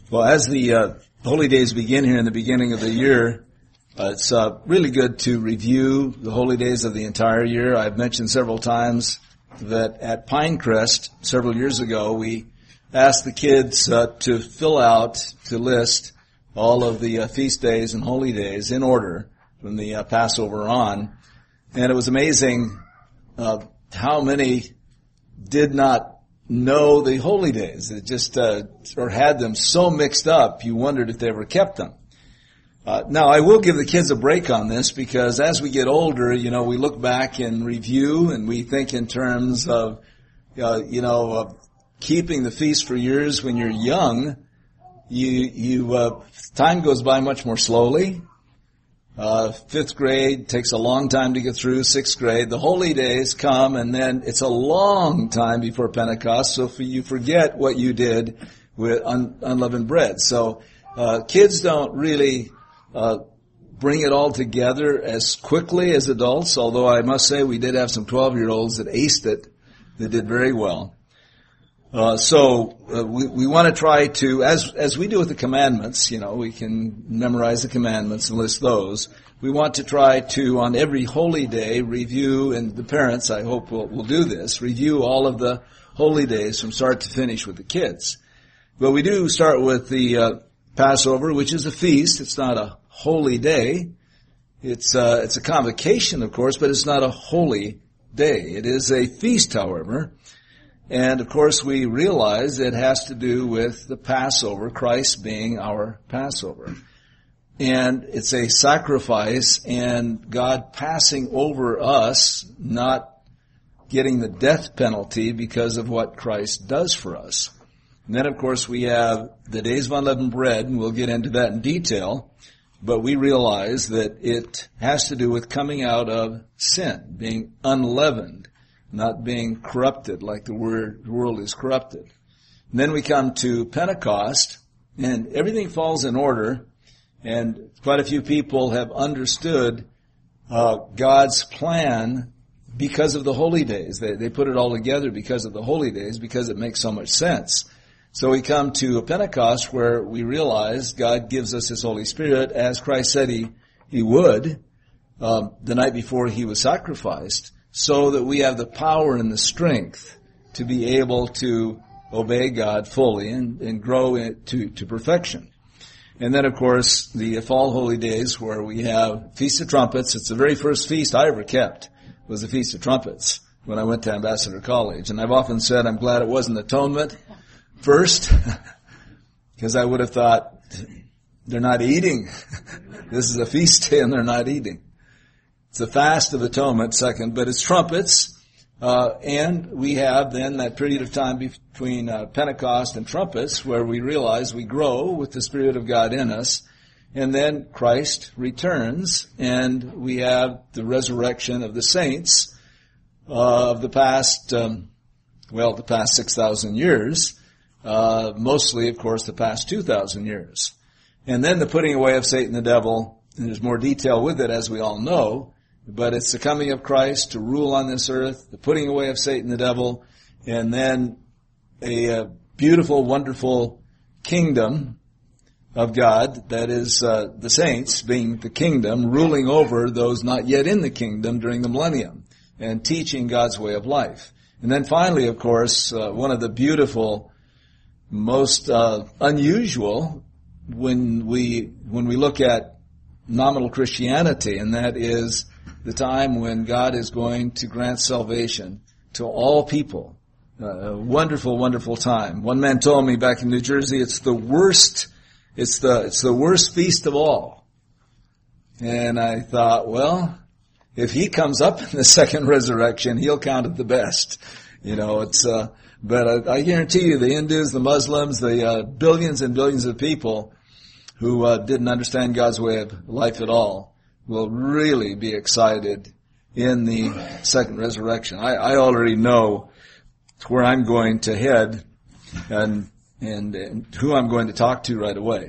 Well, as the holy days begin here in the beginning of the year, it's really good to review the holy days of the entire year. I've mentioned several times that at Pinecrest several years ago, we asked the kids to fill out, to list all of the feast days and holy days in order from the Passover on. And it was amazing how many did not know the holy days. It just or had them so mixed up, you wondered if they ever kept them. Now, I will give the kids a break on this because as we get older, we look back and review and we think in terms of, of keeping the feast for years. When you're young, time goes by much more slowly. 5th grade takes a long time to get through. 6th grade, the holy days come, and then it's a long time before Pentecost, so you forget what you did with unleavened bread. So kids don't really bring it all together as quickly as adults, although I must say we did have some 12-year-olds that aced it, that did very well. We want to try to, as we do with the commandments, we can memorize the commandments and list those. We want to try to, on every holy day, review, and the parents, I hope, will do this, review all of the holy days from start to finish with the kids. But we do start with the Passover, which is a feast. It's not a holy day. It's a convocation, of course, but it's not a holy day. It is a feast, however. And, of course, we realize it has to do with the Passover, Christ being our Passover. And it's a sacrifice and God passing over us, not getting the death penalty because of what Christ does for us. And then, of course, we have the days of unleavened bread, and we'll get into that in detail. But we realize that it has to do with coming out of sin, being unleavened, not being corrupted like the world is corrupted. And then we come to Pentecost, and everything falls in order, and quite a few people have understood God's plan because of the holy days. They put it all together because of the holy days, because it makes so much sense. So we come to a Pentecost where we realize God gives us His Holy Spirit, as Christ said He would the night before He was sacrificed, so that we have the power and the strength to be able to obey God fully and grow to perfection. And then, of course, the fall holy days where we have Feast of Trumpets. It's the very first feast I ever kept, was the Feast of Trumpets when I went to Ambassador College. And I've often said I'm glad it wasn't Atonement first, because I would have thought, they're not eating. This is a feast day and they're not eating. It's the Fast of Atonement second, but it's trumpets, and we have then that period of time between Pentecost and trumpets where we realize we grow with the Spirit of God in us, and then Christ returns, and we have the resurrection of the saints of the past, the past 6,000 years, mostly, of course, the past 2,000 years. And then the putting away of Satan the devil, and there's more detail with it, as we all know, but it's the coming of Christ to rule on this earth, the putting away of Satan the devil, and then a beautiful, wonderful kingdom of God, that is the saints being the kingdom, ruling over those not yet in the kingdom during the millennium, and teaching God's way of life. And then finally, of course, one of the beautiful, most unusual when we look at nominal Christianity, and that is the time when God is going to grant salvation to all people. A wonderful, wonderful time. One man told me back in New Jersey, it's the worst feast of all. And I thought, well, if he comes up in the second resurrection, he'll count it the best. But I guarantee you the Hindus, the Muslims, the billions and billions of people who didn't understand God's way of life at all will really be excited in the second resurrection. I already know where I'm going to head and who I'm going to talk to right away.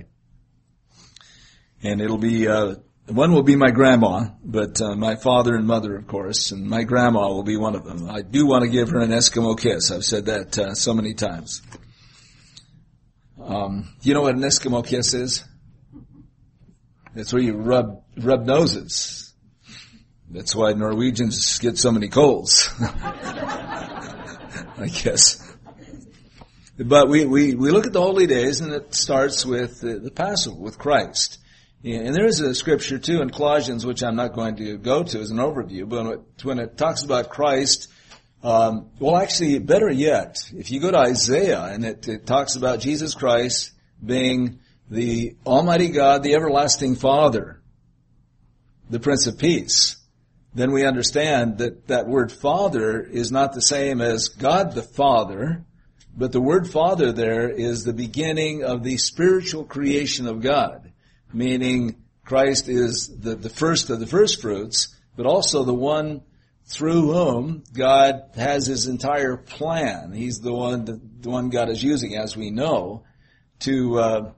And it'll be, one will be my grandma, but my father and mother, of course, and my grandma will be one of them. I do want to give her an Eskimo kiss. I've said that so many times. You know what an Eskimo kiss is? It's where you rub noses. That's why Norwegians get so many colds. I guess. But we look at the holy days, and it starts with the Passover, with Christ. And there is a scripture too in Colossians, which I'm not going to go to as an overview, but when it talks about Christ, well, actually, better yet, if you go to Isaiah and it talks about Jesus Christ being the Almighty God, the everlasting Father, the Prince of Peace, then we understand that word Father is not the same as God the Father, but the word Father there is the beginning of the spiritual creation of God, meaning Christ is the first of the first fruits, but also the one through whom God has His entire plan. He's the one God is using, as we know, to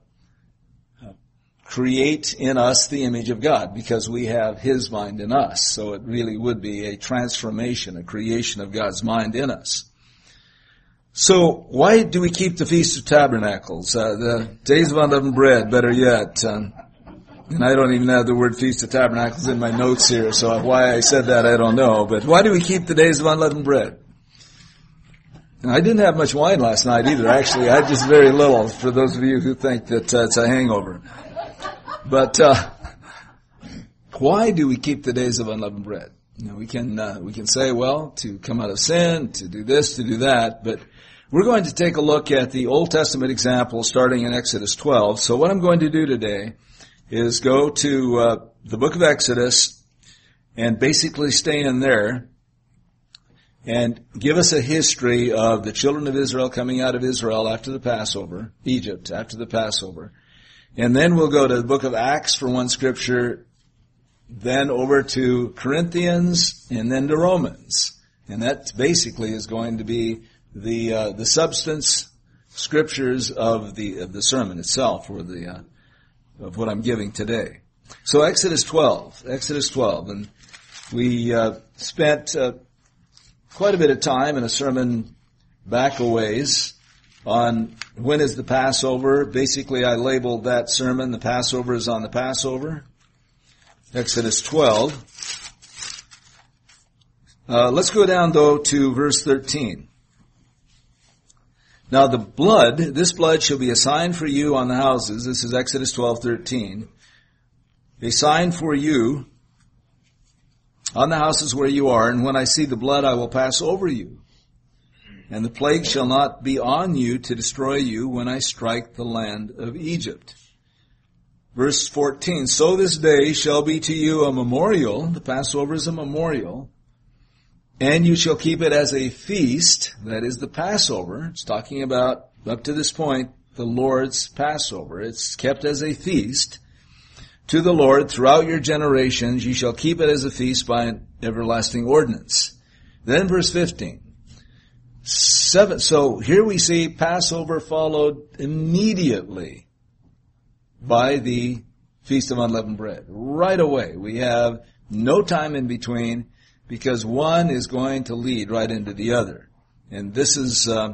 create in us the image of God, because we have His mind in us. So it really would be a transformation, a creation of God's mind in us. So why do we keep the Feast of Tabernacles? The Days of Unleavened Bread, better yet. And I don't even have the word Feast of Tabernacles in my notes here, so why I said that I don't know. But why do we keep the Days of Unleavened Bread? And I didn't have much wine last night either, actually. I had just very little, for those of you who think that it's a hangover. But why do we keep the Days of Unleavened Bread? You know, we can say, well, to come out of sin, to do this, to do that, but we're going to take a look at the Old Testament example starting in Exodus 12. So what I'm going to do today is go to the book of Exodus and basically stay in there and give us a history of the children of Israel coming out of Israel after the Passover, Egypt after the Passover. And then we'll go to the book of Acts for one scripture, then over to Corinthians, and then to Romans. And that basically is going to be the substance scriptures of the sermon itself, or of what I'm giving today. So Exodus 12, and we spent quite a bit of time in a sermon back a ways on when is the Passover. Basically, I labeled that sermon, the Passover is on the Passover. Exodus 12. Let's go down, though, to verse 13. Now this blood shall be a sign for you on the houses. This is Exodus 12:13. A sign for you on the houses where you are, and when I see the blood I will pass over you. And the plague shall not be on you to destroy you when I strike the land of Egypt. Verse 14, so this day shall be to you a memorial. The Passover is a memorial. And you shall keep it as a feast. That is the Passover. It's talking about, up to this point, the Lord's Passover. It's kept as a feast to the Lord throughout your generations. You shall keep it as a feast by an everlasting ordinance. Then verse 15. So here we see Passover followed immediately by the Feast of Unleavened Bread. Right away. We have no time in between, because one is going to lead right into the other. And this is a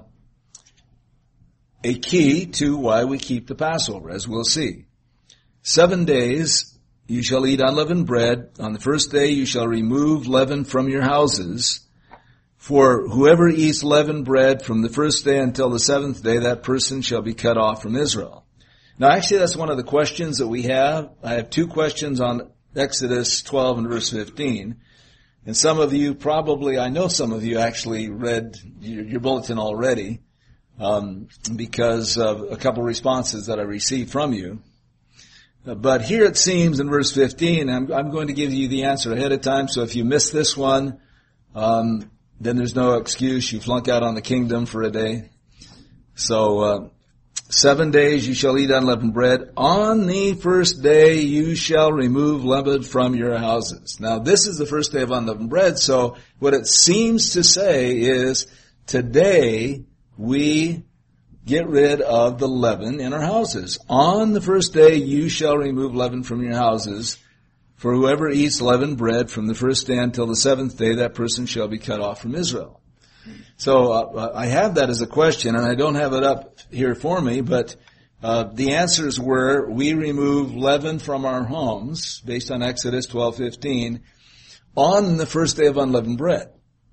key to why we keep the Passover, as we'll see. 7 days you shall eat unleavened bread. On the first day you shall remove leaven from your houses. For whoever eats leavened bread from the first day until the seventh day, that person shall be cut off from Israel. Now, actually, that's one of the questions that we have. I have two questions on Exodus 12 and verse 15. And some of you probably, I know some of you actually read your bulletin already, because of a couple responses that I received from you. But here it seems in verse 15, I'm going to give you the answer ahead of time, so if you miss this one, then there's no excuse. You flunk out on the kingdom for a day. So, 7 days you shall eat unleavened bread. On the first day you shall remove leaven from your houses. Now this is the first day of unleavened bread, so what it seems to say is today we get rid of the leaven in our houses. On the first day you shall remove leaven from your houses. For whoever eats leavened bread from the first day until the seventh day, that person shall be cut off from Israel. So I have that as a question, and I don't have it up here for me, but The answers were, we remove leaven from our homes, based on Exodus 12:15, on the first day of unleavened bread.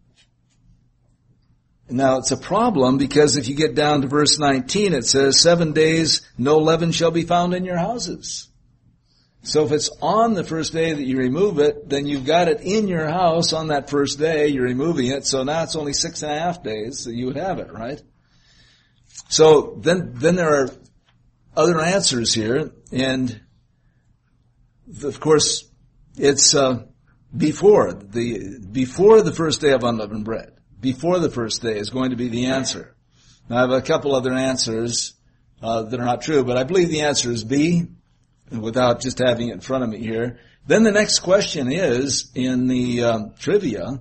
Now, it's a problem because if you get down to verse 19, it says, 7 days no leaven shall be found in your houses. So if it's on the first day that you remove it, then you've got it in your house on that first day, you're removing it, so now it's only 6.5 days that you would have it, right? So then there are other answers here, and of course, it's before the first day of unleavened bread. Before the first day is going to be the answer. Now, I have a couple other answers that are not true, but I believe the answer is B, without just having it in front of me here. Then the next question is, in the trivia,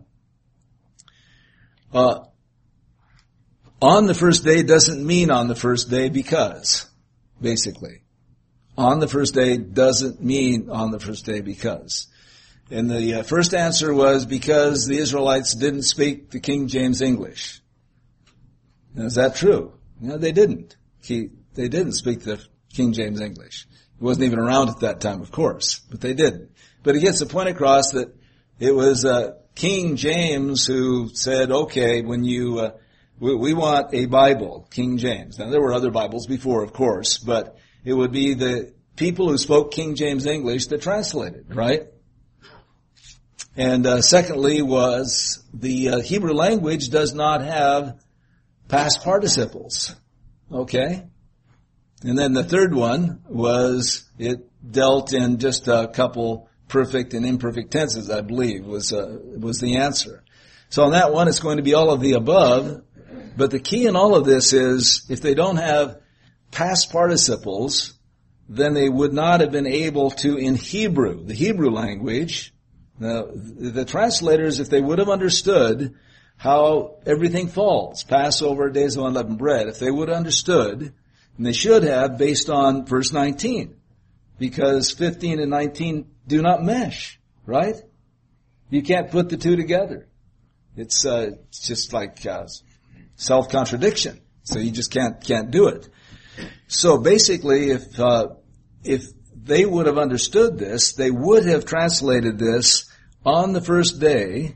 on the first day doesn't mean on the first day because, basically. On the first day doesn't mean on the first day because. And the first answer was because the Israelites didn't speak the King James English. Now, is that true? No, they didn't. They didn't speak the King James English. It wasn't even around at that time, of course, but they didn't. But it gets the point across that it was King James who said, okay, when you, we want a Bible, King James. Now, there were other Bibles before, of course, but it would be the people who spoke King James English that translated, right? And secondly was the Hebrew language does not have past participles. Okay? And then the third one was it dealt in just a couple perfect and imperfect tenses, I believe, was the answer. So on that one, it's going to be all of the above. But the key in all of this is if they don't have past participles, then they would not have been able to, in Hebrew, the Hebrew language. Now, the translators, if they would have understood how everything falls, Passover, days of unleavened bread, if they would have understood, and they should have based on verse 19, because 15 and 19 do not mesh, right? You can't put the two together. It's just like self-contradiction. So you just can't do it. So basically, if they would have understood this, they would have translated this on the first day,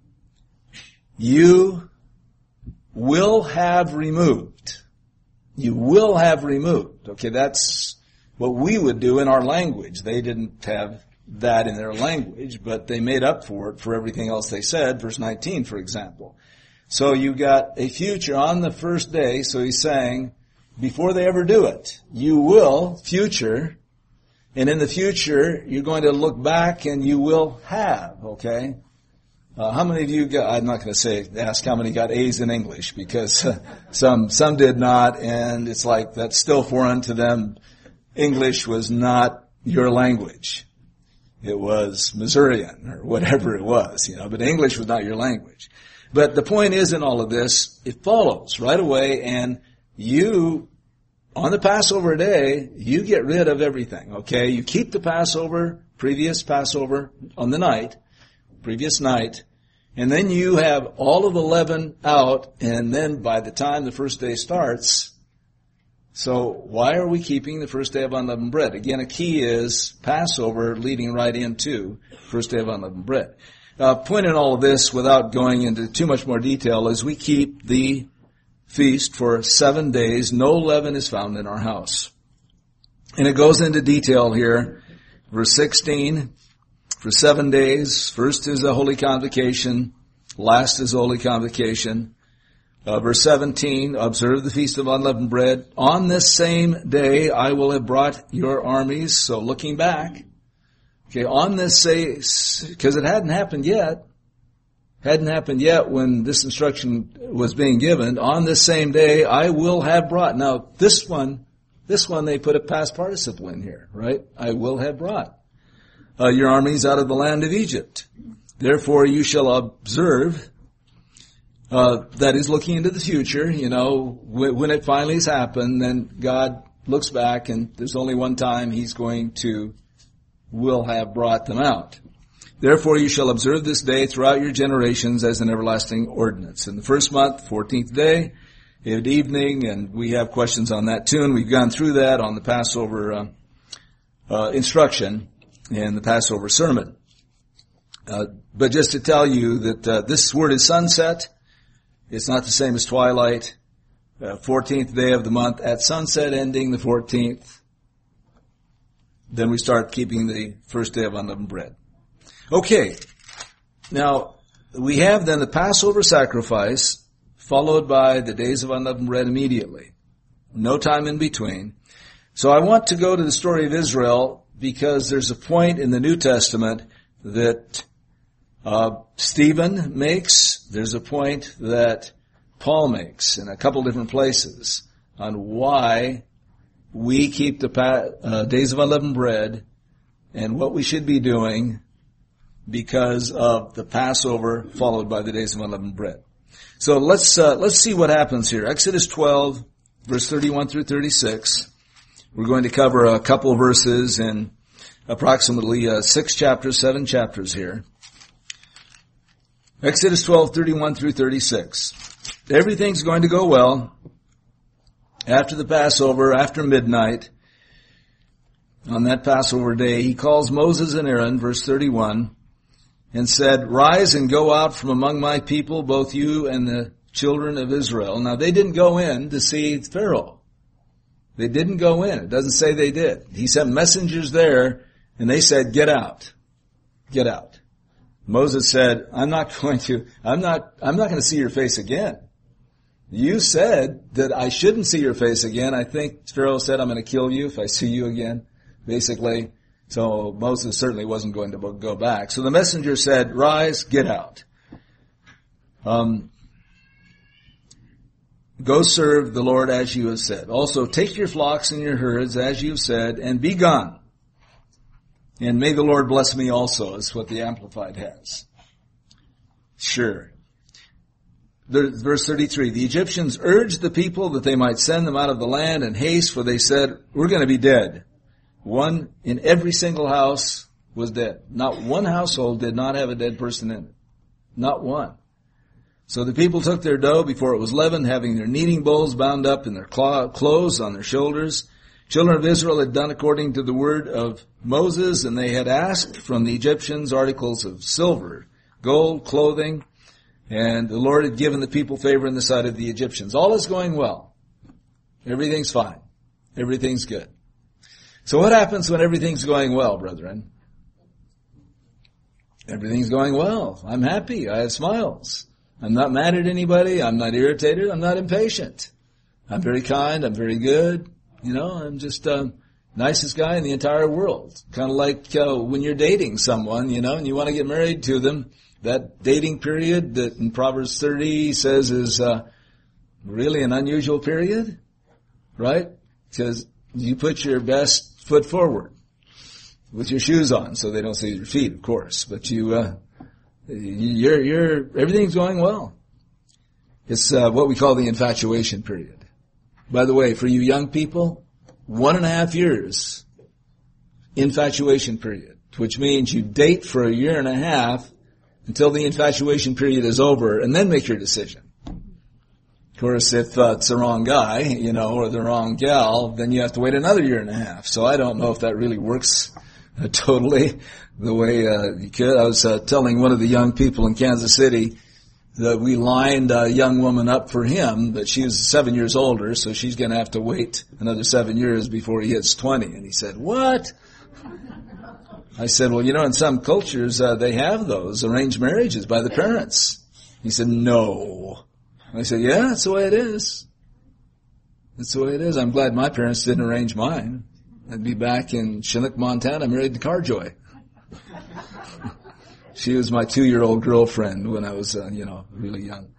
you will have removed. You will have removed. Okay, that's what we would do in our language. They didn't have that in their language, but they made up for it for everything else they said, verse 19, for example. So you got a future on the first day, so he's saying, before they ever do it, you will, future, and in the future, you're going to look back and you will have, okay? How many of you got, I'm not going to ask how many got A's in English, because some did not, and it's like, that's still foreign to them. English was not your language. It was Missourian, or whatever it was, but English was not your language. But the point is in all of this, it follows right away, and you, on the Passover day, you get rid of everything, okay? You keep the Passover, previous Passover, on the night, previous night, and then you have all of the leaven out, and then by the time the first day starts, so why are we keeping the first day of unleavened bread? Again, a key is Passover leading right into first day of unleavened bread. Point in all of this, without going into too much more detail, is we keep the feast for 7 days. No leaven is found in our house. And it goes into detail here. Verse 16, for 7 days, first is the Holy Convocation, last is Holy Convocation. Verse 17, observe the Feast of Unleavened Bread. On this same day I will have brought your armies. So looking back, okay, on this day, because it hadn't happened yet when this instruction was being given. On this same day I will have brought. Now this one they put a past participle in here, right? I will have brought your armies out of the land of Egypt. Therefore you shall observe. That is looking into the future, when it finally has happened, then God looks back and there's only one time will have brought them out. Therefore you shall observe this day throughout your generations as an everlasting ordinance. In the first month, 14th day, at evening, and we have questions on that too, and we've gone through that on the Passover instruction and the Passover sermon. But just to tell you that this word is sunset. It's not the same as twilight. 14th day of the month at sunset, ending the 14th. Then we start keeping the first day of unleavened bread. Okay. Now, we have then the Passover sacrifice, followed by the days of unleavened bread immediately. No time in between. So I want to go to the story of Israel because there's a point in the New Testament that Stephen makes. There's a point that Paul makes in a couple different places on why we keep the days of unleavened bread and what we should be doing because of the Passover followed by the days of unleavened bread. So let's see what happens here. Exodus 12, verse 31 through 36. We're going to cover a couple of verses in approximately 7 chapters here. Exodus 12, 31 through 36. Everything's going to go well. After the Passover, after midnight, on that Passover day, he calls Moses and Aaron, verse 31, and said, "Rise and go out from among my people, both you and the children of Israel." Now, they didn't go in to see Pharaoh. They didn't go in. It doesn't say they did. He sent messengers there, and they said, "Get out. Get out." Moses said, I'm not going to see your face again. You said that I shouldn't see your face again. I think Pharaoh said, I'm going to kill you if I see you again, basically. So Moses certainly wasn't going to go back. So the messenger said, "Rise, get out. Go serve the Lord as you have said. Also take your flocks and your herds as you have said, and be gone. And may the Lord bless me also," is what the Amplified has. Sure. Verse 33, "The Egyptians urged the people that they might send them out of the land in haste, for they said, we're going to be dead. One in every single house was dead. Not one household did not have a dead person in it. Not one. So the people took their dough before it was leavened, having their kneading bowls bound up in their clothes on their shoulders. Children of Israel had done according to the word of Moses, and they had asked from the Egyptians articles of silver, gold, clothing, and the Lord had given the people favor in the sight of the Egyptians. All is going well. Everything's fine. Everything's good. So what happens when everything's going well, brethren? Everything's going well. I'm happy. I have smiles. I'm not mad at anybody. I'm not irritated. I'm not impatient. I'm very kind. I'm very good. I'm just nicest guy in the entire world. Kind of like when you're dating someone, and you want to get married to them. That dating period that in Proverbs 30 says is really an unusual period, right? Because you put your best foot forward with your shoes on, so they don't see your feet, of course. But everything's going well. It's what we call the infatuation period. By the way, for you young people, 1.5 years infatuation period, which means you date for 1.5 years until the infatuation period is over, and then make your decision. Of course, if it's the wrong guy, or the wrong gal, then you have to wait another 1.5 years. So I don't know if that really works totally the way you could. I was telling one of the young people in Kansas City that we lined a young woman up for him, but she was 7 years older, so she's going to have to wait another 7 years before he hits 20. And he said, "What?" I said, "Well, in some cultures, they have those arranged marriages by the parents." He said, "No." I said, "Yeah, that's the way it is. That's the way it is. I'm glad my parents didn't arrange mine. I'd be back in Chinook, Montana, married to Carjoy." She was my 2-year-old girlfriend when I was, really young.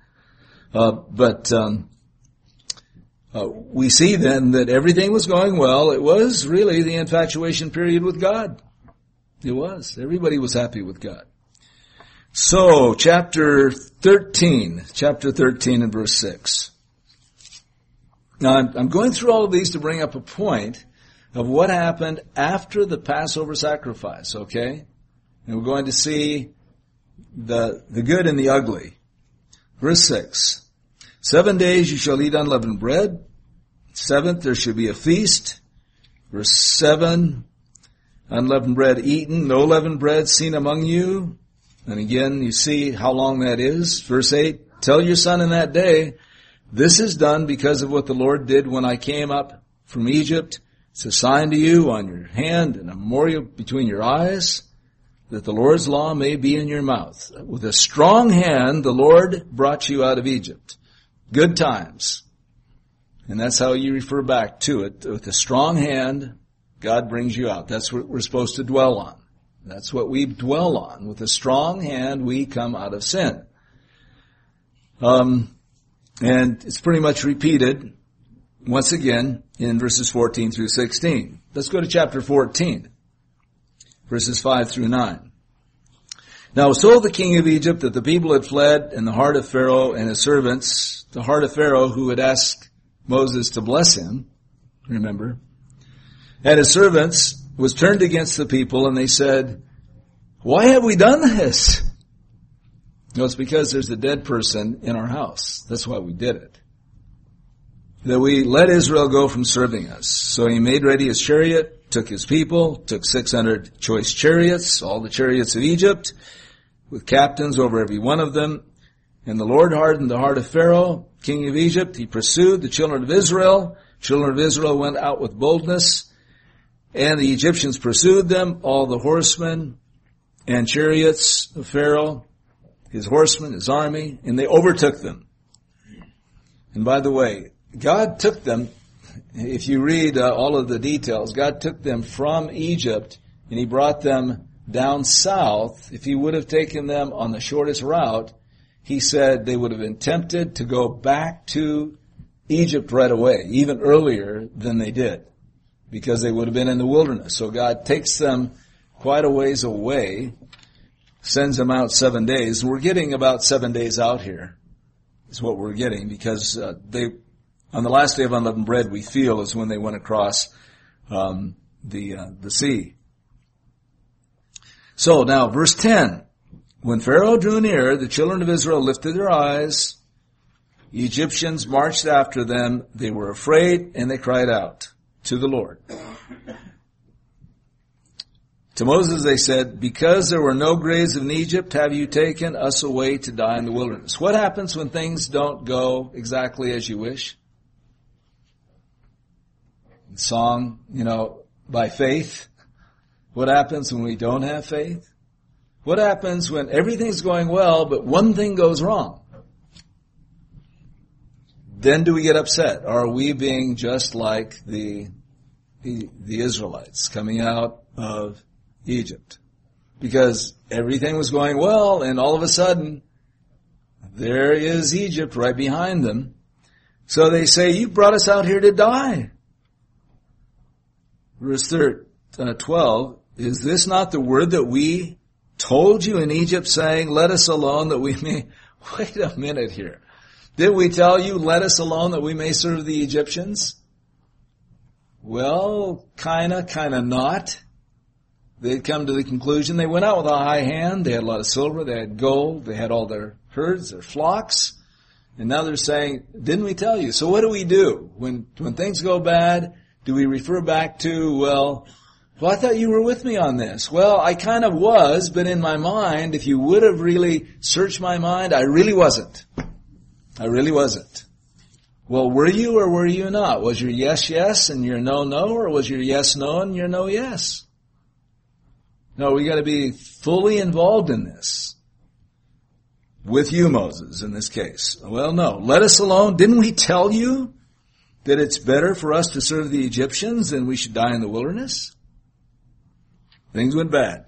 We see then that everything was going well. It was really the infatuation period with God. It was. Everybody was happy with God. So, chapter 13 and verse 6. Now, I'm going through all of these to bring up a point of what happened after the Passover sacrifice, okay? And we're going to see the good and the ugly. Verse 6. 7 days you shall eat unleavened bread. 7th there shall be a feast. Verse 7, unleavened bread eaten, no leavened bread seen among you. And again, you see how long that is. Verse 8, tell your son in that day, this is done because of what the Lord did when I came up from Egypt. It's a sign to you on your hand and a memorial between your eyes, that the Lord's law may be in your mouth. With a strong hand, the Lord brought you out of Egypt. Good times. And that's how you refer back to it. With a strong hand, God brings you out. That's what we're supposed to dwell on. That's what we dwell on. With a strong hand, we come out of sin. And it's pretty much repeated once again in verses 14 through 16. Let's go to chapter 14, verses 5 through 9. Now it was told the king of Egypt that the people had fled, and the heart of Pharaoh and his servants, the heart of Pharaoh who had asked Moses to bless him, remember, and his servants was turned against the people, and they said, why have we done this? No, it's because there's a dead person in our house. That's why we did it. That we let Israel go from serving us. So he made ready his chariot, took his people, took 600 choice chariots, all the chariots of Egypt, with captains over every one of them. And the Lord hardened the heart of Pharaoh, king of Egypt. He pursued the children of Israel. Children of Israel went out with boldness, and the Egyptians pursued them, all the horsemen and chariots of Pharaoh, his horsemen, his army, and they overtook them. And by the way, God took them, if you read all of the details, God took them from Egypt and he brought them down south. If he would have taken them on the shortest route, he said they would have been tempted to go back to Egypt right away, even earlier than they did, because they would have been in the wilderness. So God takes them quite a ways away, sends them out 7 days. We're getting about 7 days out here, is what we're getting, because on the last day of unleavened bread, we feel, is when they went across the sea. So now, verse 10. When Pharaoh drew near, the children of Israel lifted their eyes. The Egyptians marched after them. They were afraid, and they cried out to the Lord. To Moses they said, because there were no graves in Egypt, have you taken us away to die in the wilderness? What happens when things don't go exactly as you wish? The song, by faith. What happens when we don't have faith? What happens when everything's going well, but one thing goes wrong? Then do we get upset? Are we being just like the Israelites coming out of Egypt? Because everything was going well, and all of a sudden, there is Egypt right behind them. So they say, you brought us out here to die. Verse 12, is this not the word that we told you in Egypt, saying, let us alone that we may... Wait a minute here. Did we tell you, let us alone that we may serve the Egyptians? Well, kinda not. They'd come to the conclusion, they went out with a high hand, they had a lot of silver, they had gold, they had all their herds, their flocks, and now they're saying, didn't we tell you? So what do we do? When things go bad, do we refer back to, well, I thought you were with me on this. Well, I kind of was, but in my mind, if you would have really searched my mind, I really wasn't. I really wasn't. Well, were you or were you not? Was your yes, yes, and your no, no, or was your yes, no, and your no, yes? No, we got to be fully involved in this. With you, Moses, in this case. Well, no. Let us alone. Didn't we tell you that it's better for us to serve the Egyptians than we should die in the wilderness? Things went bad.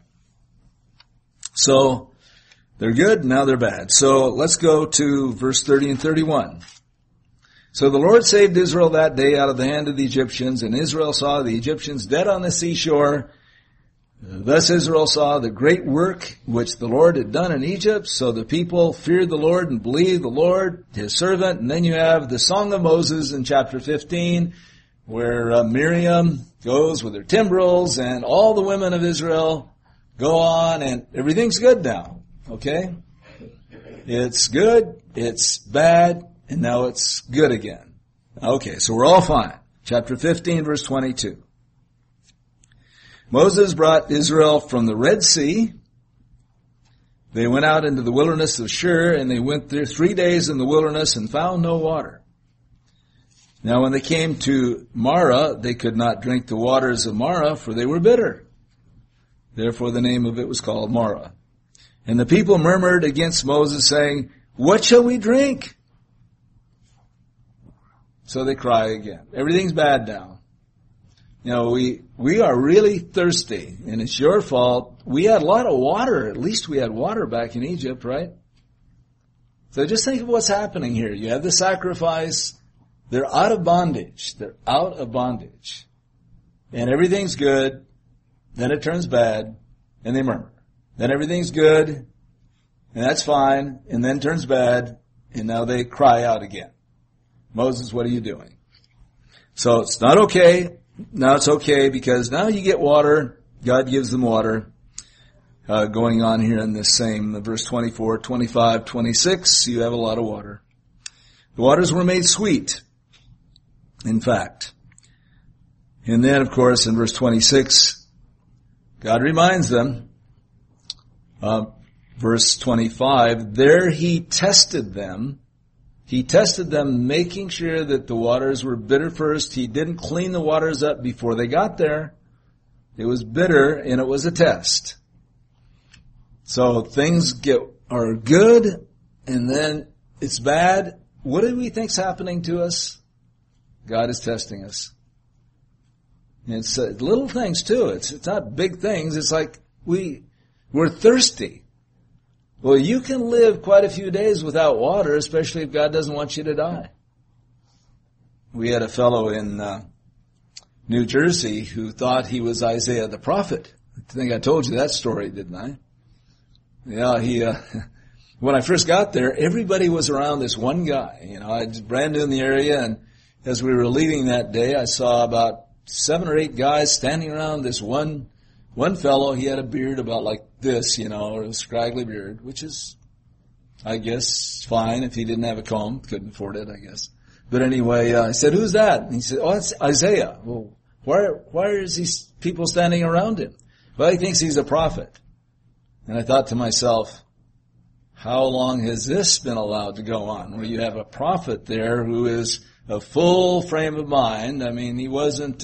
So, they're good, now they're bad. So, let's go to verse 30 and 31. So the Lord saved Israel that day out of the hand of the Egyptians, and Israel saw the Egyptians dead on the seashore. Thus Israel saw the great work which the Lord had done in Egypt, so the people feared the Lord and believed the Lord, his servant. And then you have the Song of Moses in chapter 15, where Miriam goes with her timbrels, and all the women of Israel go on, and everything's good now, okay? It's good, it's bad, and now it's good again. Okay, so we're all fine. Chapter 15, verse 22. Moses brought Israel from the Red Sea. They went out into the wilderness of Shur, and they went there 3 days in the wilderness and found no water. Now when they came to Marah, they could not drink the waters of Marah, for they were bitter. Therefore the name of it was called Marah. And the people murmured against Moses, saying, "What shall we drink?" So they cry again. Everything's bad now. You know, we are really thirsty, and it's your fault. We had a lot of water. At least we had water back in Egypt, right? So just think of what's happening here. You have the sacrifice. They're out of bondage. They're out of bondage. And everything's good. Then it turns bad, and they murmur. Then everything's good, and that's fine, and then turns bad, and now they cry out again. Moses, what are you doing? So it's not okay. Now it's okay because now you get water. God gives them water. Going on here in this same verse 24, 25, 26, you have a lot of water. The waters were made sweet, in fact. And then, of course, in verse 26, God reminds them, verse 25, there he tested them. He tested them, making sure that the waters were bitter first. He didn't clean the waters up before they got there. It was bitter, and it was a test. So things are good, and then it's bad. What do we think's happening to us? God is testing us. And it's little things too. It's not big things. It's like we're thirsty. Well, you can live quite a few days without water, especially if God doesn't want you to die. We had a fellow in New Jersey who thought he was Isaiah the prophet. I think I told you that story, didn't I? Yeah, when I first got there, everybody was around this one guy. You know, I was brand new in the area, and as we were leaving that day, I saw about 7 or 8 guys standing around this one fellow. He had a beard about like this, you know, or a scraggly beard, which is, I guess, fine if he didn't have a comb. Couldn't afford it, I guess. But anyway, I said, "Who's that?" And he said, "Oh, it's Isaiah." Well, why is these people standing around him? Well, he thinks he's a prophet. And I thought to myself, how long has this been allowed to go on? Where you have a prophet there who is a full frame of mind. I mean, he wasn't,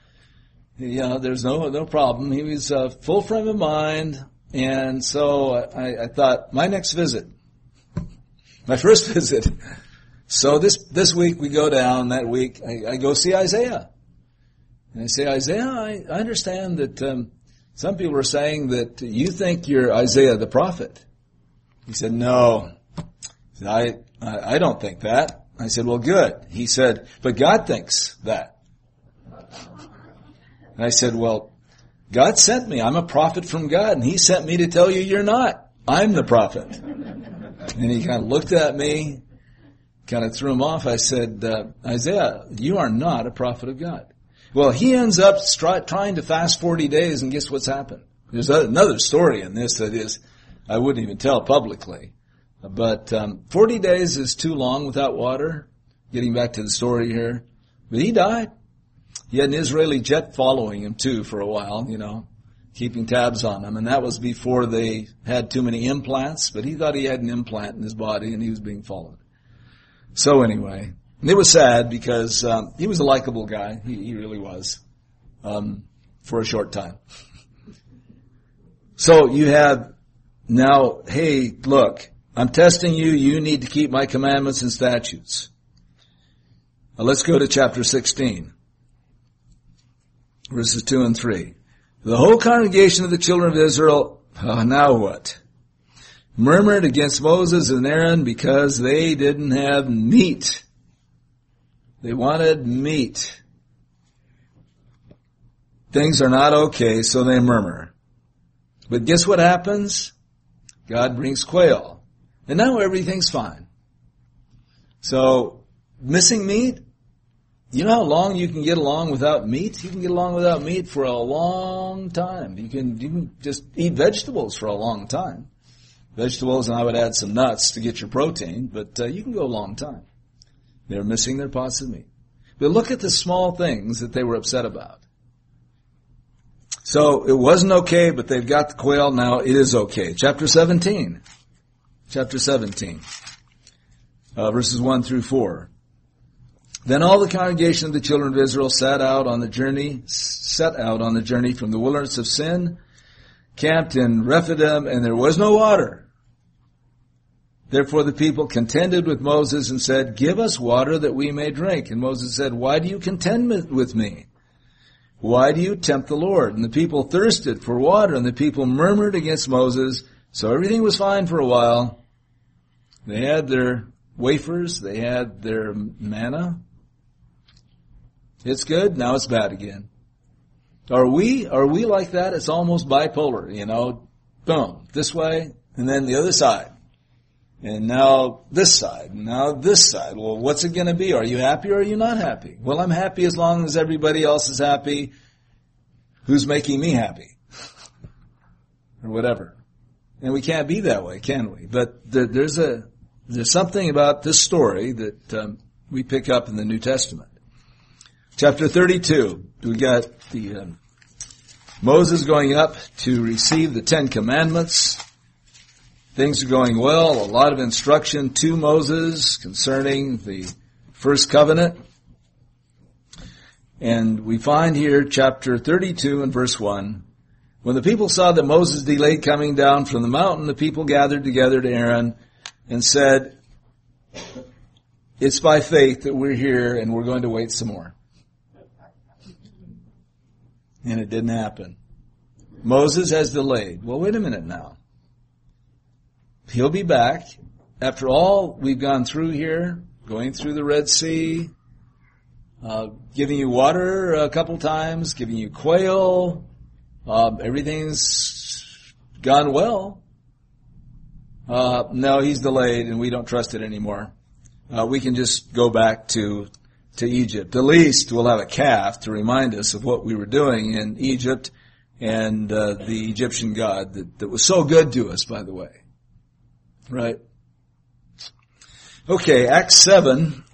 there's no problem. He was a full frame of mind. And so I thought, my next visit, my first visit. So this week we go down, that week I go see Isaiah. And I say, "Isaiah, I understand that some people are saying that you think you're Isaiah the prophet." He said, "No, I don't think that." I said, "Well, good." He said, "But God thinks that." And I said, "Well, God sent me. I'm a prophet from God, and He sent me to tell you you're not. I'm the prophet." And he kind of looked at me, kind of threw him off. I said, "Isaiah, you are not a prophet of God." Well, he ends up trying to fast 40 days, and guess what's happened? There's another story in this that is, I wouldn't even tell publicly. But 40 days is too long without water. Getting back to the story here. But he died. He had an Israeli jet following him, too, for a while, you know, keeping tabs on him. And that was before they had too many implants. But he thought he had an implant in his body, and he was being followed. So anyway, it was sad because he was a likable guy. He really was, for a short time. So you have now, hey, look, I'm testing you. You need to keep my commandments and statutes. Now let's go to chapter 16, verses 2 and 3. The whole congregation of the children of Israel, now what? Murmured against Moses and Aaron because they didn't have meat. They wanted meat. Things are not okay, so they murmur. But guess what happens? God brings quail. And now everything's fine. So, missing meat? You know how long you can get along without meat? You can get along without meat for a long time. You can just eat vegetables for a long time. Vegetables, and I would add some nuts to get your protein, but you can go a long time. They're missing their pots of meat. But look at the small things that they were upset about. So it wasn't okay, but they've got the quail. Now it is okay. Chapter 17. Chapter 17. Verses 1 through 4. Then all the congregation of the children of Israel set out on the journey from the wilderness of Sin, camped in Rephidim, and there was no water. Therefore the people contended with Moses and said, "Give us water that we may drink." And Moses said, "Why do you contend with me? Why do you tempt the Lord?" And the people thirsted for water, and the people murmured against Moses. So everything was fine for a while. They had their wafers, they had their manna. It's good, now it's bad again. Are we like that? It's almost bipolar, you know. Boom, this way, and then the other side. And now this side, and now this side. Well, what's it going to be? Are you happy or are you not happy? Well, I'm happy as long as everybody else is happy. Who's making me happy? Or whatever. And we can't be that way, can we? But there's something about this story that we pick up in the New Testament. Chapter 32, we got the Moses going up to receive the Ten Commandments. Things are going well. A lot of instruction to Moses concerning the first covenant. And we find here, chapter 32 and verse 1, when the people saw that Moses delayed coming down from the mountain, the people gathered together to Aaron and said, "It's by faith that we're here and we're going to wait some more." And it didn't happen. Moses has delayed. Well, wait a minute now. He'll be back. After all we've gone through here, going through the Red Sea, giving you water a couple times, giving you quail, everything's gone well. No, he's delayed and we don't trust it anymore. We can just go back to Egypt. At least we'll have a calf to remind us of what we were doing in Egypt and the Egyptian god that was so good to us, by the way. Right? Okay, Acts 7.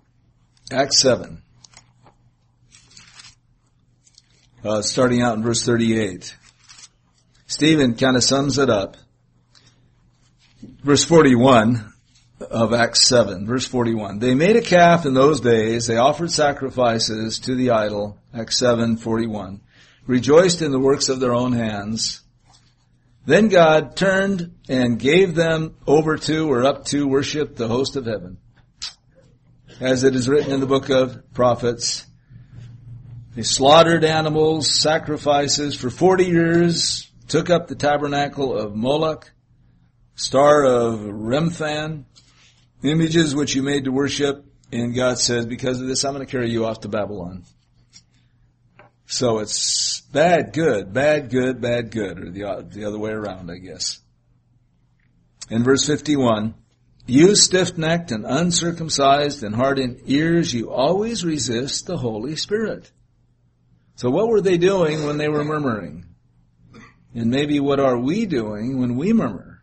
Starting out in verse 38. Stephen kind of sums it up. Verse 41 of Acts 7. Verse 41. They made a calf in those days. They offered sacrifices to the idol. Acts 7:41. Rejoiced in the works of their own hands. Then God turned and gave them over to or up to worship the host of heaven. As it is written in the book of prophets, they slaughtered animals, sacrifices for 40 years, took up the tabernacle of Moloch, star of Remphan, images which you made to worship, and God says, because of this, I'm going to carry you off to Babylon. So it's bad, good, bad, good, bad, good, or the other way around, I guess. In verse 51, you stiff-necked and uncircumcised and hard in ears, you always resist the Holy Spirit. So what were they doing when they were murmuring? And maybe what are we doing when we murmur?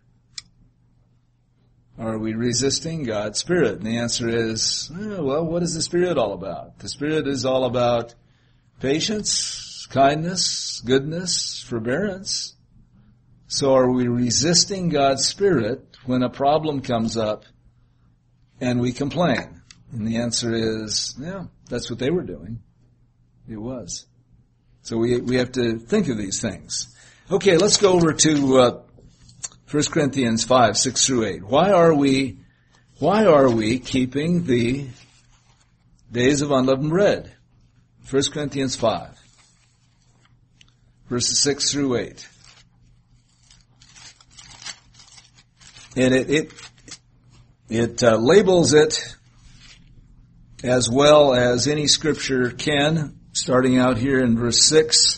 Are we resisting God's Spirit? And the answer is, well, what is the Spirit all about? The Spirit is all about patience, kindness, goodness, forbearance. So are we resisting God's Spirit when a problem comes up and we complain? And the answer is, yeah, that's what they were doing. It was. So we have to think of these things. Okay, let's go over to 1 Corinthians 5, 6 through 8. Why are we keeping the days of unleavened bread? 1 Corinthians 5, verses 6 through 8. And it labels it as well as any scripture can, starting out here in verse 6.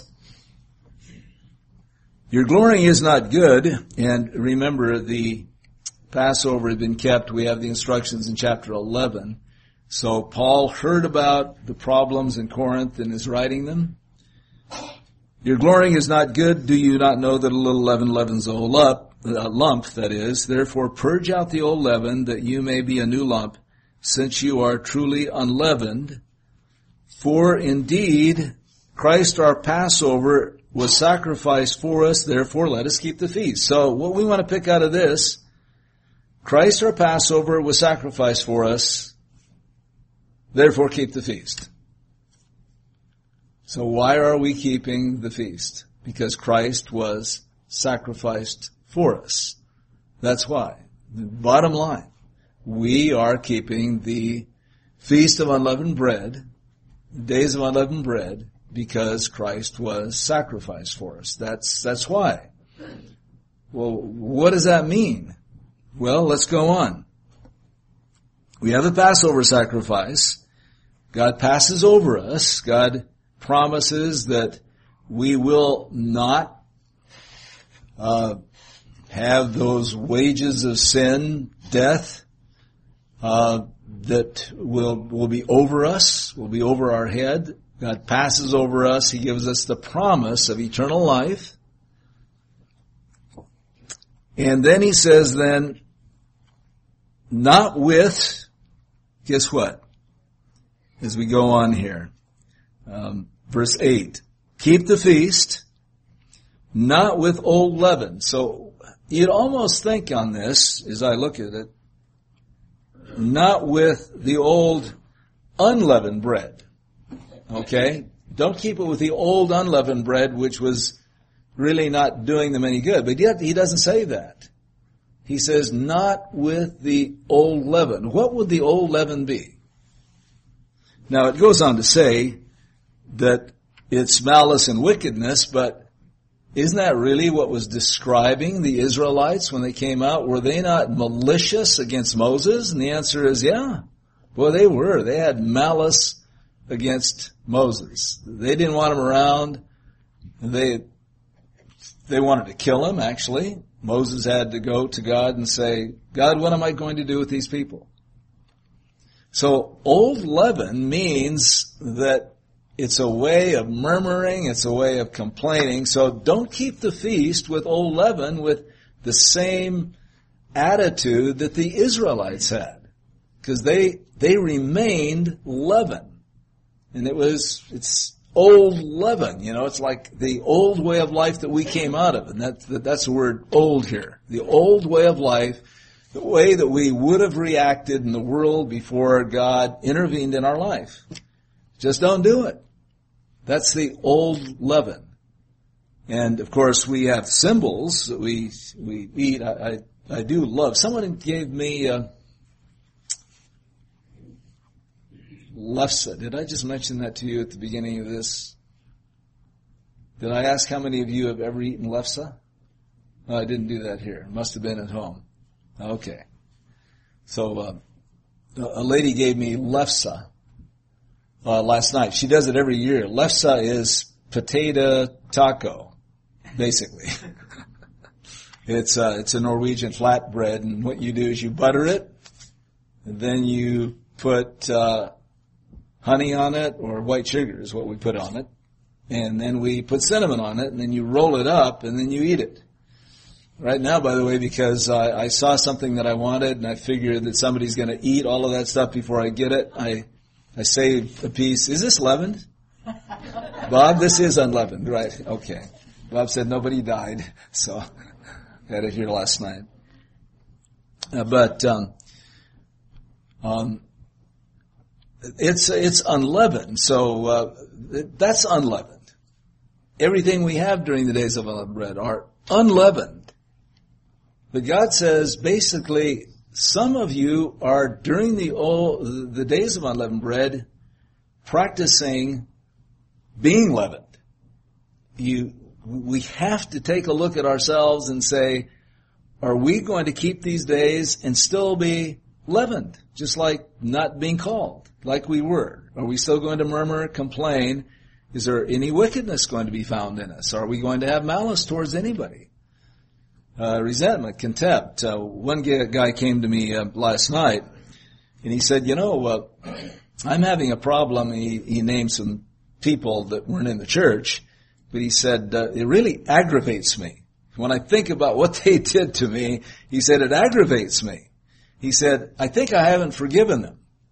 Your glorying is not good, and remember the Passover had been kept. We have the instructions in chapter 11. So Paul heard about the problems in Corinth and is writing them. Your glorying is not good. Do you not know that a little leaven leavens a whole lump, that is? Therefore purge out the old leaven, that you may be a new lump, since you are truly unleavened. For indeed, Christ our Passover was sacrificed for us, therefore let us keep the feast. So what we want to pick out of this, Christ our Passover was sacrificed for us, therefore keep the feast. So why are we keeping the feast? Because Christ was sacrificed for us. That's why. The bottom line, we are keeping the Feast of Unleavened Bread, days of unleavened bread, because Christ was sacrificed for us. That's why. Well, what does that mean? Well, let's go on. We have a Passover sacrifice. God passes over us. God promises that we will not have those wages of sin, death, that will be over us, will be over our head. God passes over us. He gives us the promise of eternal life. And then he says then, not with, guess what? As we go on here, verse 8, keep the feast, not with old leaven. So you'd almost think on this, as I look at it, not with the old unleavened bread. Okay? Don't keep it with the old unleavened bread, which was really not doing them any good. But yet he doesn't say that. He says, not with the old leaven. What would the old leaven be? Now it goes on to say that it's malice and wickedness, but isn't that really what was describing the Israelites when they came out? Were they not malicious against Moses? And the answer is, yeah. Well, they were. They had malice against Moses. They didn't want him around. They wanted to kill him, actually. Moses had to go to God and say, God, what am I going to do with these people? So old leaven means that it's a way of murmuring, it's a way of complaining. So don't keep the feast with old leaven with the same attitude that the Israelites had. Because they remained leaven. And it's old leaven, it's like the old way of life that we came out of. And that's the word old here. The old way of life, the way that we would have reacted in the world before God intervened in our life. Just don't do it. That's the old leaven. And of course we have symbols that we eat. I do love. Someone gave me lefse. Did I just mention that to you at the beginning of this? Did I ask how many of you have ever eaten lefse? No, I didn't do that here. It must have been at home. Okay. So a lady gave me lefse last night. She does it every year. Lefse is potato taco, basically. It's a Norwegian flatbread, and what you do is you butter it, and then you put honey on it, or white sugar is what we put on it, and then we put cinnamon on it, and then you roll it up, and then you eat it. Right now, by the way, because I saw something that I wanted, and I figured that somebody's going to eat all of that stuff before I get it, I saved a piece. Is this leavened? Bob, this is unleavened, right? Okay. Bob said nobody died, so I had it here last night. But it's unleavened, so that's unleavened. Everything we have during the days of unleavened bread are unleavened. But God says, basically, some of you are during the days of unleavened bread practicing being leavened. We have to take a look at ourselves and say, are we going to keep these days and still be leavened, just like not being called, like we were? Are we still going to murmur, complain? Is there any wickedness going to be found in us? Are we going to have malice towards anybody? Resentment, contempt. One guy came to me last night, and he said, I'm having a problem. He named some people that weren't in the church, but he said, it really aggravates me. When I think about what they did to me, he said, it aggravates me. He said, I think I haven't forgiven them.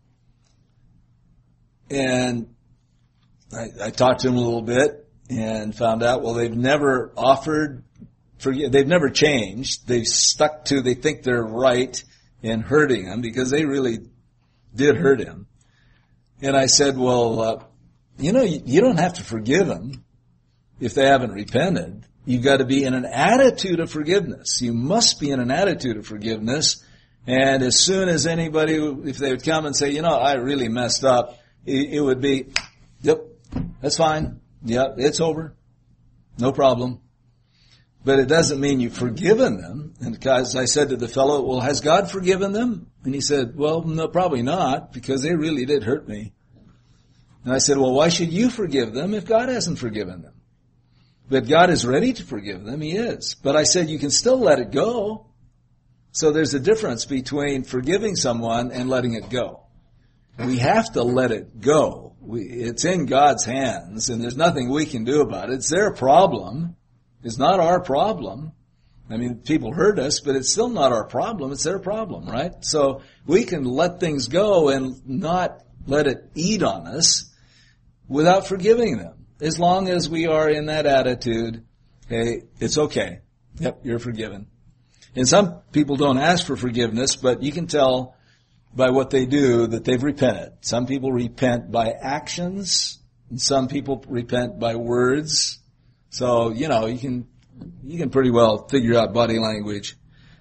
And I talked to them a little bit and found out, well, they've never they've never changed. They've stuck to, they think they're right in hurting him because they really did hurt him. And I said, well, you don't have to forgive them if they haven't repented. You've got to be in an attitude of forgiveness. You must be in an attitude of forgiveness. And as soon as anybody, if they would come and say, I really messed up, it would be, yep, that's fine. Yep, it's over. No problem. But it doesn't mean you've forgiven them. And because I said to the fellow, well, has God forgiven them? And he said, well, no, probably not, because they really did hurt me. And I said, well, why should you forgive them if God hasn't forgiven them? But God is ready to forgive them. He is. But I said, you can still let it go. So there's a difference between forgiving someone and letting it go. We have to let it go. It's in God's hands, and there's nothing we can do about it. It's their problem. It's not our problem. I mean, people hurt us, but it's still not our problem. It's their problem, right? So we can let things go and not let it eat on us without forgiving them. As long as we are in that attitude, hey, it's okay. Yep, you're forgiven. And some people don't ask for forgiveness, but you can tell by what they do that they've repented. Some people repent by actions, and some people repent by words. So, you can pretty well figure out body language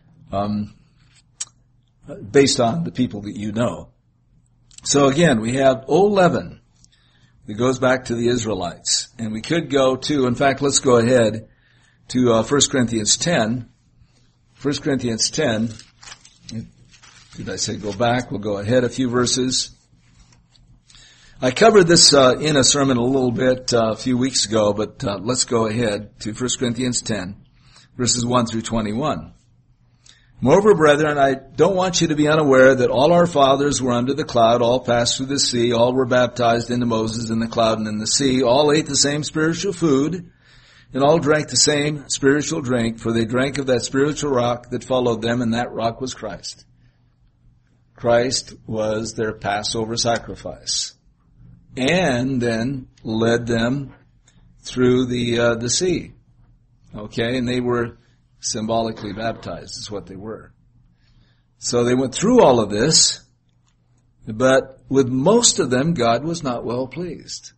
based on the people that you know. So again, we have old leaven that goes back to the Israelites. And we could go to, in fact, let's go ahead to 1 Corinthians 10. 1 Corinthians 10. Did I say go back? We'll go ahead a few verses. I covered this in a sermon a little bit a few weeks ago, but let's go ahead to 1 Corinthians 10, verses 1 through 21. Moreover, brethren, I don't want you to be unaware that all our fathers were under the cloud, all passed through the sea, all were baptized into Moses in the cloud and in the sea, all ate the same spiritual food, and all drank the same spiritual drink, for they drank of that spiritual rock that followed them, and that rock was Christ. Christ was their Passover sacrifice, and then led them through the sea. Okay, and they were symbolically baptized is what they were. So they went through all of this, but with most of them, God was not well pleased.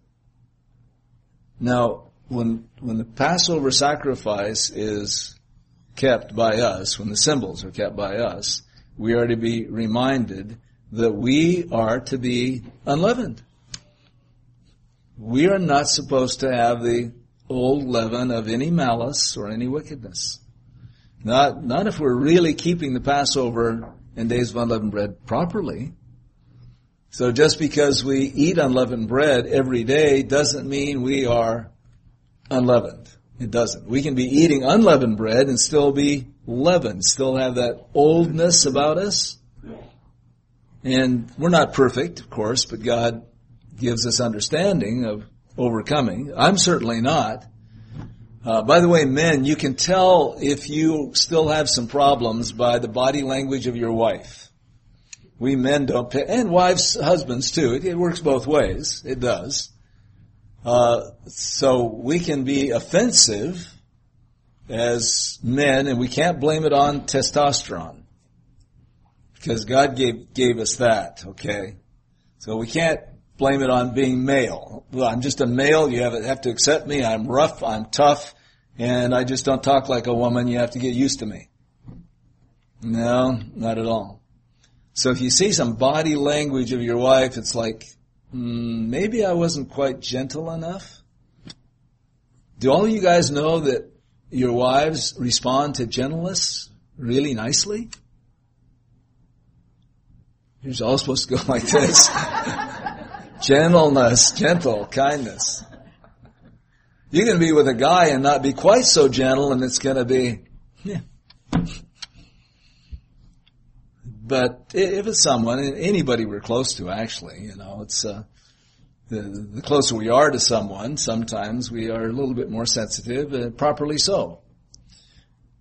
Now, when the Passover sacrifice is kept by us, when the symbols are kept by us, we are to be reminded that we are to be unleavened. We are not supposed to have the old leaven of any malice or any wickedness. Not if we're really keeping the Passover and Days of Unleavened Bread properly. So just because we eat unleavened bread every day doesn't mean we are unleavened. It doesn't. We can be eating unleavened bread and still be leavened, still have that oldness about us. And we're not perfect, of course, but God gives us understanding of overcoming. I'm certainly not. By the way, men, you can tell if you still have some problems by the body language of your wife. We men don't pay, and wives, husbands too. It works both ways. It does. So we can be offensive as men, and we can't blame it on testosterone. Because God gave us that, okay? So we can't blame it on being male. Well, I'm just a male. You have to accept me. I'm rough. I'm tough. And I just don't talk like a woman. You have to get used to me. No, not at all. So if you see some body language of your wife, it's like, maybe I wasn't quite gentle enough. Do all of you guys know that your wives respond to gentleness really nicely? You're all supposed to go like this. Gentleness, gentle, kindness. You can be with a guy and not be quite so gentle, and it's going to be, yeah. But if it's someone, anybody we're close to, actually, it's the closer we are to someone, sometimes we are a little bit more sensitive, and properly so.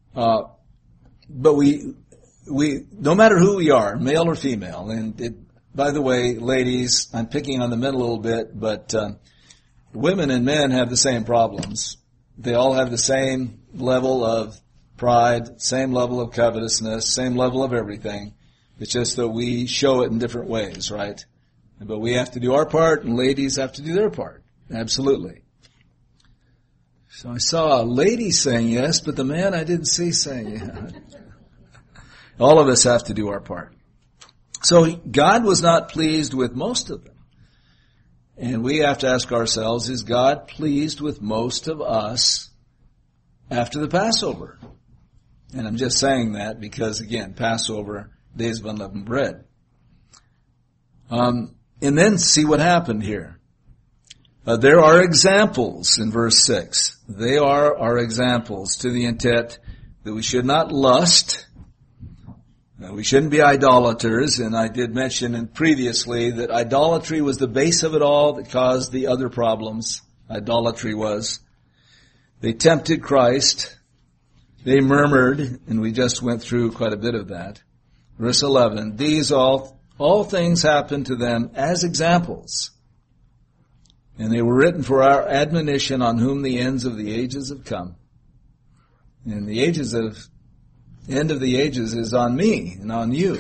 But we no matter who we are, male or female, and by the way, ladies, I'm picking on the men a little bit, but women and men have the same problems. They all have the same level of pride, same level of covetousness, same level of everything. It's just that we show it in different ways, right? But we have to do our part, and ladies have to do their part. Absolutely. So I saw a lady saying yes, but the man I didn't see saying yes. All of us have to do our part. So God was not pleased with most of them. And we have to ask ourselves, is God pleased with most of us after the Passover? And I'm just saying that because, again, Passover, days of unleavened bread. And then see what happened here. There are examples in verse 6. They are our examples to the intent that we should not lust. We shouldn't be idolaters, and I did mention previously that idolatry was the base of it all that caused the other problems. Idolatry was. They tempted Christ. They murmured, and we just went through quite a bit of that. Verse 11, these all things happened to them as examples. And they were written for our admonition, on whom the ends of the ages have come. And the end of the ages is on me and on you.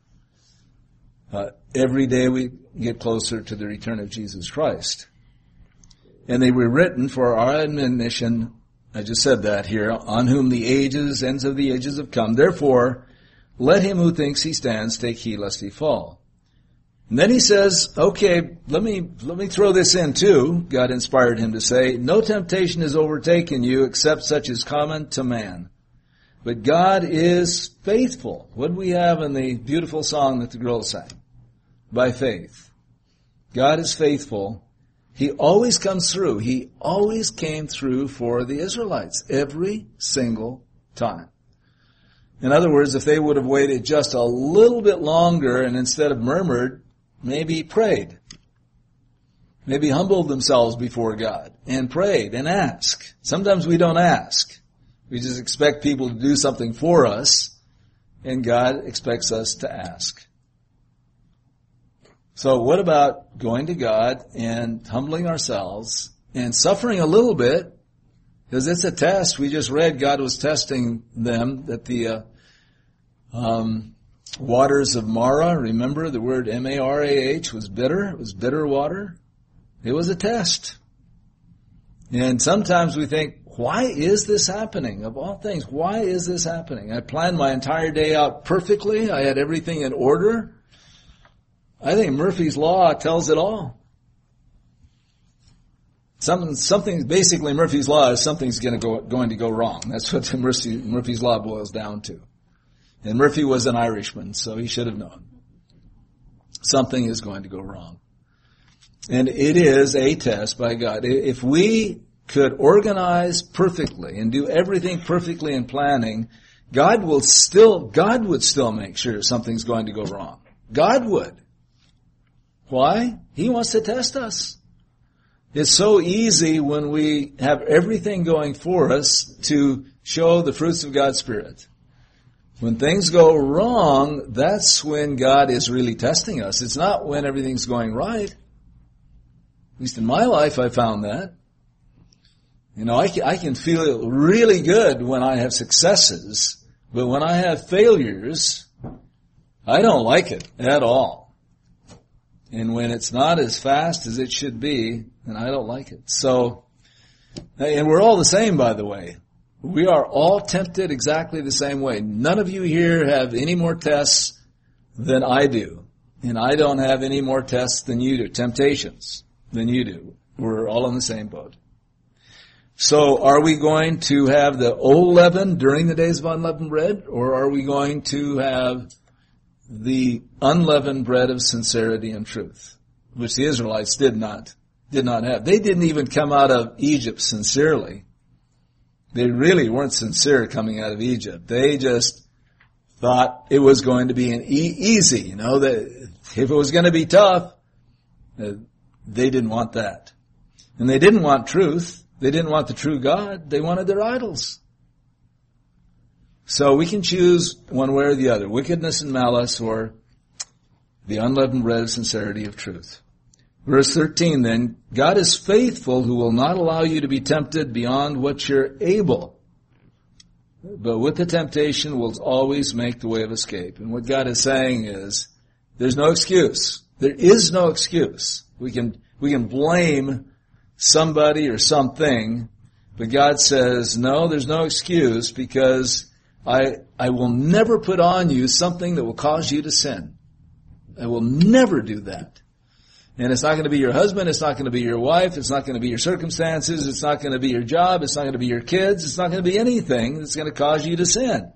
Every day we get closer to the return of Jesus Christ. And they were written for our admonition, I just said that here, on whom the ends of the ages have come. Therefore, let him who thinks he stands take heed lest he fall. And then he says, okay, let me throw this in too. God inspired him to say, no temptation has overtaken you except such as common to man. But God is faithful. What do we have in the beautiful song that the girls sang? By faith. God is faithful. He always comes through. He always came through for the Israelites every single time. In other words, if they would have waited just a little bit longer and instead of murmured, maybe prayed, maybe humbled themselves before God and prayed and asked. Sometimes we don't ask. We just expect people to do something for us, and God expects us to ask. So what about going to God and humbling ourselves and suffering a little bit, because it's a test. We just read God was testing them, that the waters of Marah, remember the word M-A-R-A-H was bitter. It was bitter water. It was a test. And sometimes we think, why is this happening? Of all things, why is this happening? I planned my entire day out perfectly. I had everything in order. I think Murphy's Law tells it all. Something basically Murphy's Law is something's going to go wrong. That's what Murphy's Law boils down to. And Murphy was an Irishman, so he should have known. Something is going to go wrong. And it is a test by God. If we could organize perfectly and do everything perfectly in planning, God would still make sure something's going to go wrong. God would. Why? He wants to test us. It's so easy when we have everything going for us to show the fruits of God's Spirit. When things go wrong, that's when God is really testing us. It's not when everything's going right. At least in my life, I found that. You know, I can feel really good when I have successes, but when I have failures, I don't like it at all. And when it's not as fast as it should be, then I don't like it. So, and we're all the same, by the way. We are all tempted exactly the same way. None of you here have any more tests than I do. And I don't have any more tests than you do, temptations than you do. We're all in the same boat. So are we going to have the old leaven during the days of unleavened bread, or are we going to have the unleavened bread of sincerity and truth, which the Israelites did not have? They didn't even come out of Egypt sincerely. They really weren't sincere coming out of Egypt. They just thought it was going to be an easy, you know, that if it was going to be tough, they didn't want that. And they didn't want truth. They didn't want the true God. They wanted their idols. So we can choose one way or the other, wickedness and malice or the unleavened bread of sincerity of truth. Verse 13 then, God is faithful who will not allow you to be tempted beyond what you're able, but with the temptation will always make the way of escape. And what God is saying is, there's no excuse. There is no excuse. We can blame somebody or something, but God says, no, there's no excuse, because I will never put on you something that will cause you to sin. I will never do that. And it's not going to be your husband, it's not going to be your wife, it's not going to be your circumstances, it's not going to be your job, it's not going to be your kids, it's not going to be anything that's going to cause you to sin.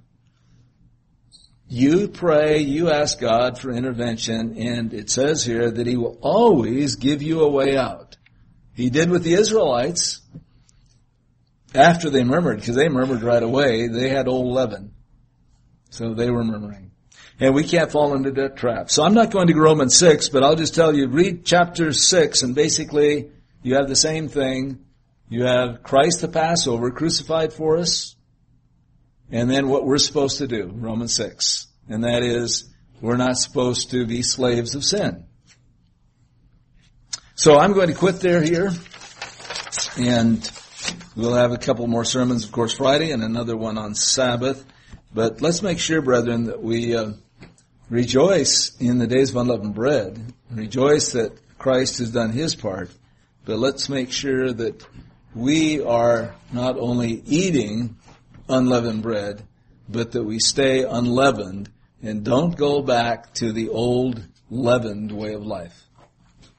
You pray, you ask God for intervention, and it says here that He will always give you a way out. He did with the Israelites after they murmured, because they murmured right away. They had old leaven, so they were murmuring. And we can't fall into that trap. So I'm not going to Romans 6, but I'll just tell you, read chapter 6, and basically you have the same thing. You have Christ the Passover crucified for us, and then what we're supposed to do, Romans 6. And that is, we're not supposed to be slaves of sin. So I'm going to quit there here, and we'll have a couple more sermons, of course, Friday, and another one on Sabbath. But let's make sure, brethren, that we rejoice in the days of unleavened bread. Rejoice that Christ has done His part. But let's make sure that we are not only eating unleavened bread, but that we stay unleavened and don't go back to the old leavened way of life.